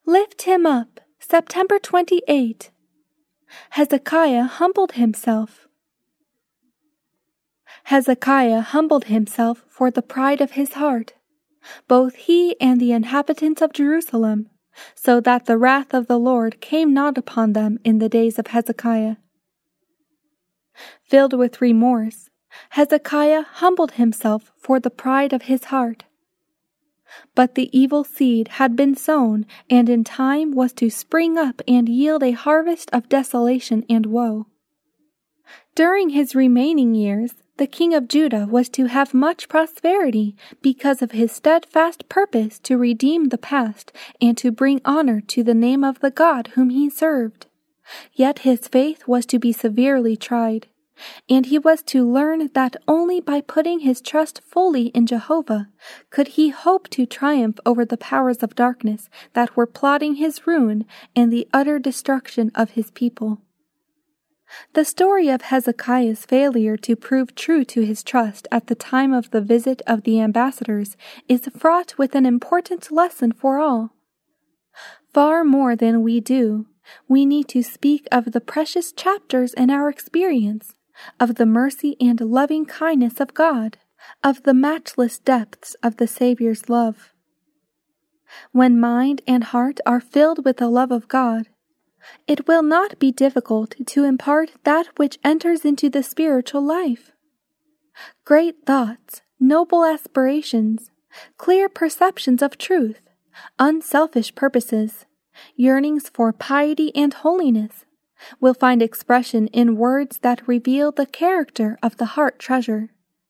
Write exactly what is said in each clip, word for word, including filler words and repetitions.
Lift him up. September twenty-eighth. Hezekiah humbled himself. Hezekiah humbled himself for the pride of his heart, both he and the inhabitants of Jerusalem, so that the wrath of the Lord came not upon them in the days of Hezekiah. Filled with remorse, Hezekiah humbled himself for the pride of his heart. But the evil seed had been sown, and in time was to spring up and yield a harvest of desolation and woe. During his remaining years, the king of Judah was to have much prosperity because of his steadfast purpose to redeem the past and to bring honor to the name of the God whom he served. Yet his faith was to be severely tried, and he was to learn that only by putting his trust fully in Jehovah could he hope to triumph over the powers of darkness that were plotting his ruin and the utter destruction of his people. The story of Hezekiah's failure to prove true to his trust at the time of the visit of the ambassadors is fraught with an important lesson for all. Far more than we do, we need to speak of the precious chapters in our experience, of the mercy and loving kindness of God, of the matchless depths of the Savior's love. When mind and heart are filled with the love of God, it will not be difficult to impart that which enters into the spiritual life. Great thoughts, noble aspirations, clear perceptions of truth, unselfish purposes, yearnings for piety and holiness, will find expression in words that reveal the character of the heart treasure.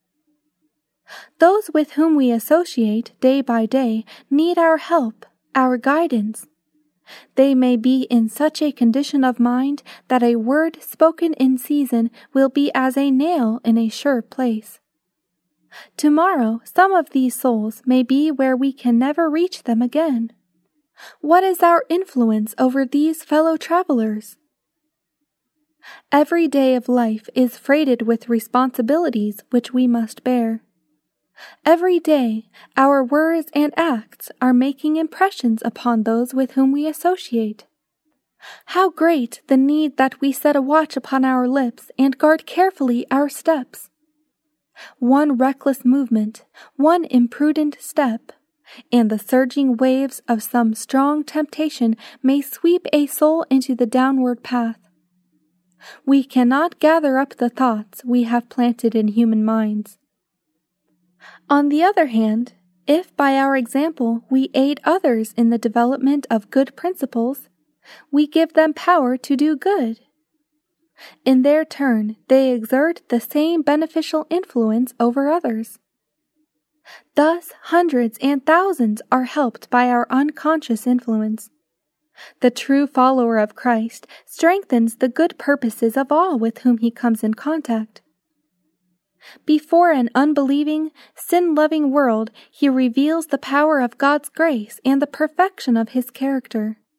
Those with whom we associate day by day need our help, our guidance. They may be in such a condition of mind that a word spoken in season will be as a nail in a sure place. Tomorrow, some of these souls may be where we can never reach them again. What is our influence over these fellow travelers? Every day of life is freighted with responsibilities which we must bear. Every day, our words and acts are making impressions upon those with whom we associate. How great the need that we set a watch upon our lips and guard carefully our steps! One reckless movement, one imprudent step, and the surging waves of some strong temptation may sweep a soul into the downward path. We cannot gather up the thoughts we have planted in human minds. On the other hand, if by our example we aid others in the development of good principles, we give them power to do good. In their turn, they exert the same beneficial influence over others. Thus, hundreds and thousands are helped by our unconscious influence. The true follower of Christ strengthens the good purposes of all with whom he comes in contact. Before an unbelieving, sin-loving world, he reveals the power of God's grace and the perfection of his character.